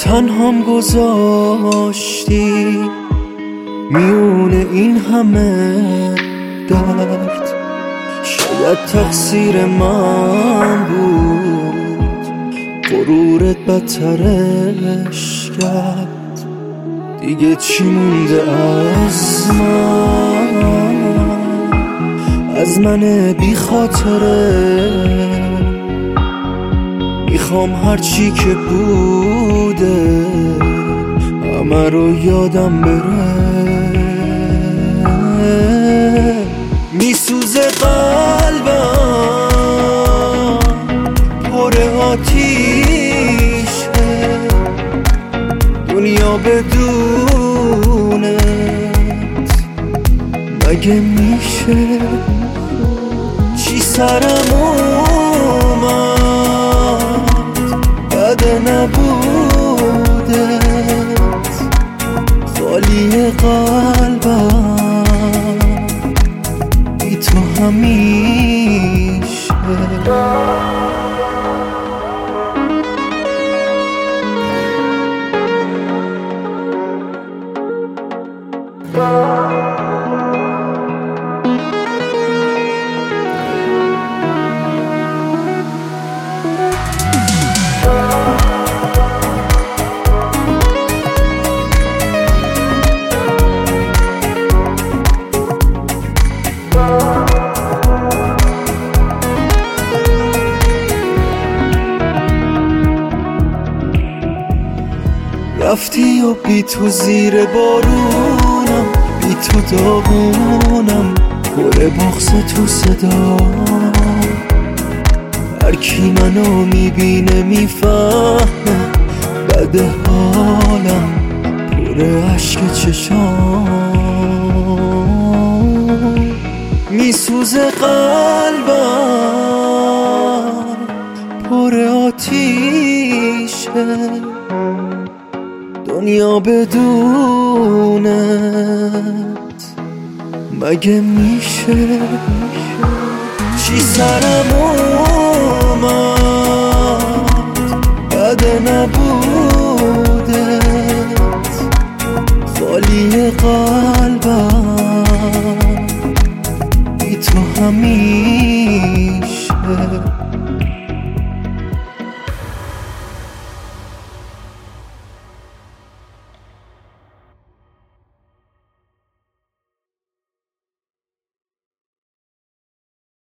تنهام گذاشتی میونه این همه درد. شاید تقصیر من بود، غرورت بدترش کرد. دیگه چی مونده از من بی خاطره؟ میخوام هرچی که بوده همه رو یادم بره. میسوزه قلبم، پر آتیشه، دنیا بدونت مگه میشه؟ چی سرم اومد بد نبودت، خالی قلبم بی تو همیشه. رفتی و بی تو زیر بارونم، بی تو داغونم، پر بغض تو صدا. هر کی منو میبینه میفهمه بد حالم، پر عشق چشام. میسوزه قلبم، پر آتیشه، دنیا بدونت مگه میشه؟ چی سرم اومد بد نبودت، خالی قلبم بی تو همیشه.